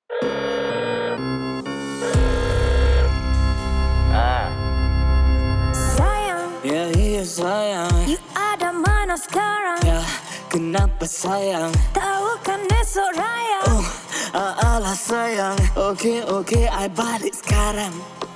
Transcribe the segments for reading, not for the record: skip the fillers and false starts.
Sayang, Ya iya sayang, you ada mana sekarang? ya kenapa sayang? Tahu kan esok raya. Alah sayang, oke I balik sekarang.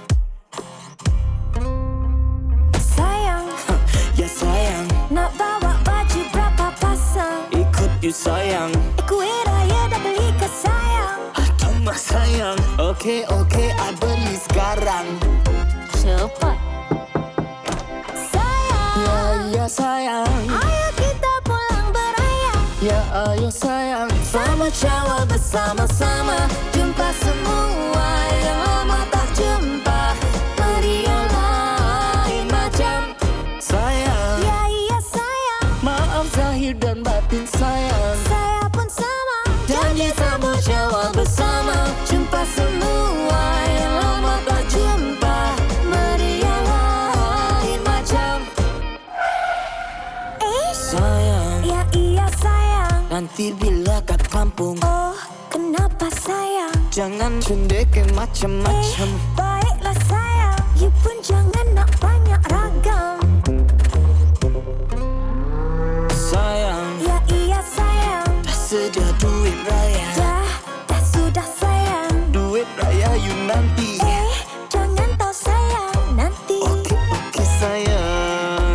Sayang, Ya sayang, nak bawa baju berapa pasang? ikut you sayang. Kuih raya dah beli ke sayang. Aduh mah sayang, oke I beli sekarang. Cepat. Sayang, Ya sayang, ayo kita pulang beraya. ya ayo sayang. Sama cawa bersama-sama, jumpa semua yang lama tak jumpa. Meriah lain macam. Sayang, Ya iya sayang, maaf zahir dan batin sayang. saya pun sama. Janji sama cawa bersama, jumpa semua yang lama tak jumpa. Meriah lain macam. Sayang, Ya iya sayang. nanti bila kat kampung Oh, kenapa sayang? jangan cendekin macam-macam. Baiklah sayang, you pun jangan nak banyak ragam. Sayang, Ya iya sayang, dah sedia duit raya. dah sudah sayang. Duit raya you nanti. Jangan tahu sayang nanti. Oke sayang.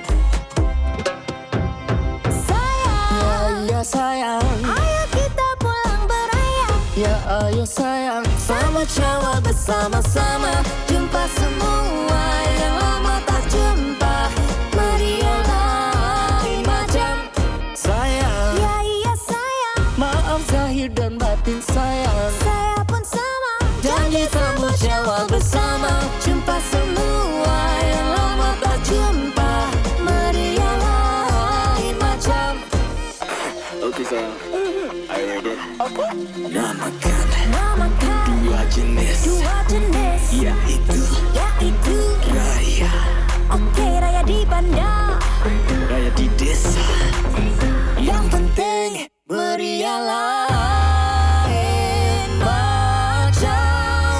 Sayang, Ya sayang, ayo kita pulang beraya. ya ayo sayang. Sama cawa bersama-sama, jumpa semua yang lama tak jumpa. Meriah lain macam. Sayang, Ya iya sayang, maaf zahir dan batin sayang. saya pun sama. Janji sama cawa bersama, jumpa semua yang lama tak jumpa. Meriah lain macam. Oke sayang, are you ready? Namakan Namakan dua jenis, dua jenis, yaitu yaitu raya, oke raya di bandar. raya di desa. Yang penting meriah lain macam.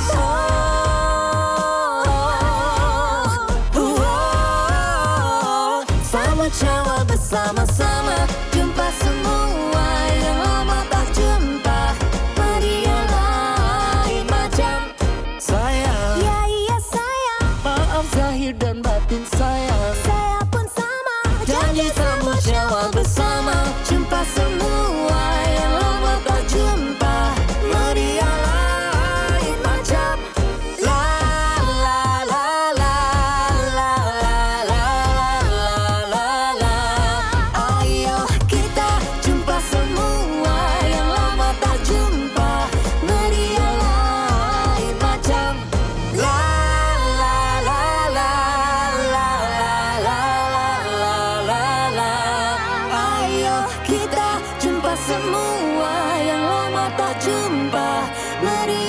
Sama cawa bersama-sama, jumpa semua yang lama tak jumpa. Meriah lain macam. Sayang, Ya iya sayang, maaf zahir dan batin sayang. saya pun sama. Janji sama cawa bersama, jumpa semua yang lama tak jumpa. Meriah lain macam. La la la la la la la la la. Ayo kita jumpa semua yang lama tak jumpa. Meriah lain macam. La la la la la la la la. Ayo kita jumpa semua yang lama tak jumpa. Meriah